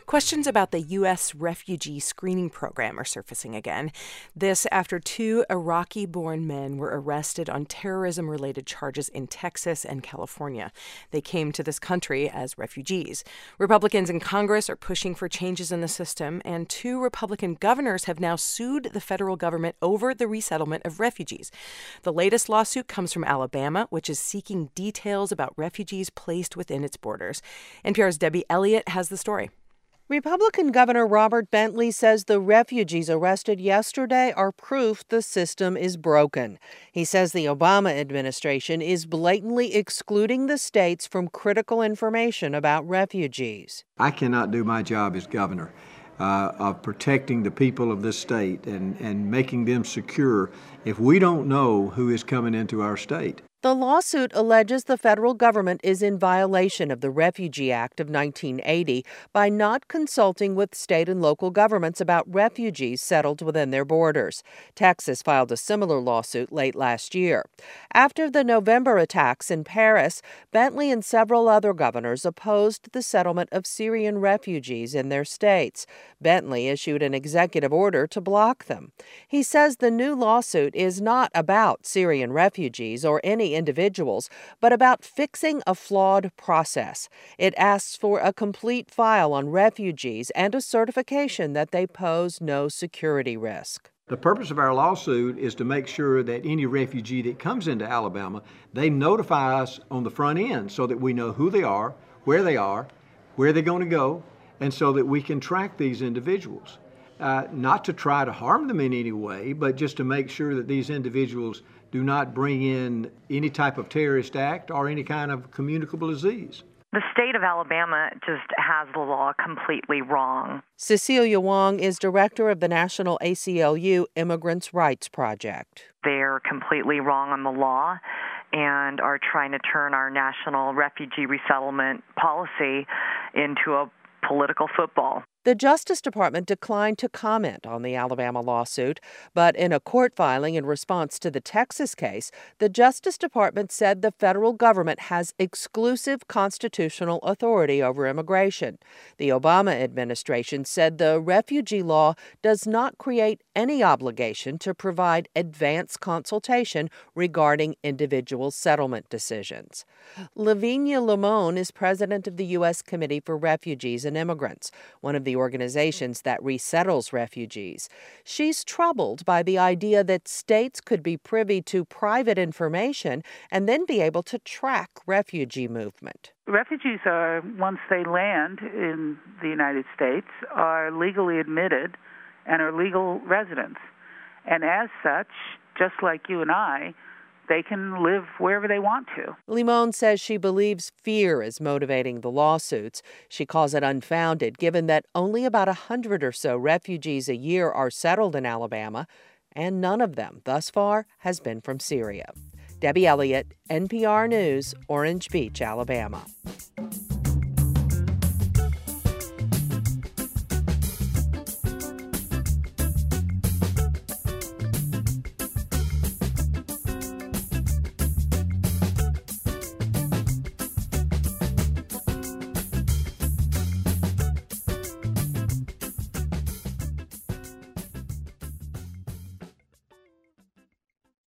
Questions about the U.S. refugee screening program are surfacing again. This after two Iraqi-born men were arrested on terrorism-related charges in Texas and California. They came to this country as refugees. Republicans in Congress are pushing for changes in the system, and two Republican governors have now sued the federal government over the resettlement of refugees. The latest lawsuit comes from Alabama, which is seeking details about refugees placed within its borders. NPR's Debbie Elliott has the story. Republican Governor Robert Bentley says the refugees arrested yesterday are proof the system is broken. He says the Obama administration is blatantly excluding the states from critical information about refugees. I cannot do my job as governor of protecting the people of this state and making them secure if we don't know who is coming into our state. The lawsuit alleges the federal government is in violation of the Refugee Act of 1980 by not consulting with state and local governments about refugees settled within their borders. Texas filed a similar lawsuit late last year. After the November attacks in Paris, Bentley and several other governors opposed the settlement of Syrian refugees in their states. Bentley issued an executive order to block them. He says the new lawsuit is not about Syrian refugees or any individuals, but about fixing a flawed process. It asks for a complete file on refugees and a certification that they pose no security risk. The purpose of our lawsuit is to make sure that any refugee that comes into Alabama, they notify us on the front end so that we know who they are, where they're going to go, and so that we can track these individuals. Not to try to harm them in any way, but just to make sure that these individuals do not bring in any type of terrorist act or any kind of communicable disease. The state of Alabama just has the law completely wrong. Cecilia Wong is director of the National ACLU Immigrants' Rights Project. They're completely wrong on the law and are trying to turn our national refugee resettlement policy into a political football. The Justice Department declined to comment on the Alabama lawsuit, but in a court filing in response to the Texas case, the Justice Department said the federal government has exclusive constitutional authority over immigration. The Obama administration said the refugee law does not create any obligation to provide advance consultation regarding individual settlement decisions. Lavinia Limon is president of the U.S. Committee for Refugees and Immigrants, one of the organizations that resettles refugees. She's troubled by the idea that states could be privy to private information and then be able to track refugee movement. Refugees are, once they land in the United States, are legally admitted and are legal residents. And as such, just like you and I, they can live wherever they want to. Limon says she believes fear is motivating the lawsuits. She calls it unfounded, given that only about 100 or so refugees a year are settled in Alabama, and none of them, thus far, has been from Syria. Debbie Elliott, NPR News, Orange Beach, Alabama.